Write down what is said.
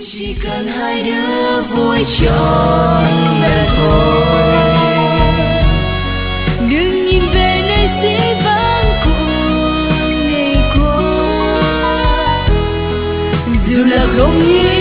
chỉ cần hai đứa vui trọn là thôi. Đừng nhìn về nơi dĩ vãng của ngày qua, dù là không như